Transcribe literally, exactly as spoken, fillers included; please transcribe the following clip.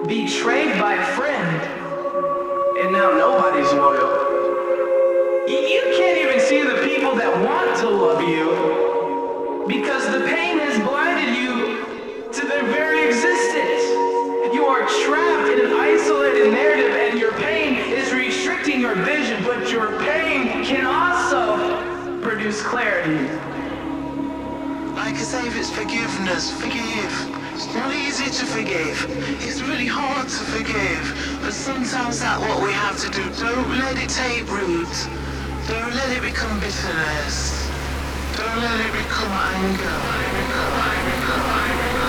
betrayed by a friend, and now nobody's loyal. You, you can't even see the people that want to love you because the pain has blinded you to their very existence. You are trapped in an isolated narrative and your pain is restricting your vision, but your pain can also produce clarity. Like I say, if it's forgiveness, forgive. It's not easy to forgive. It's really hard to forgive. But sometimes that's what we have to do. Don't let it take root. Don't let it become bitterness. Don't let it become anger. anger, anger, anger.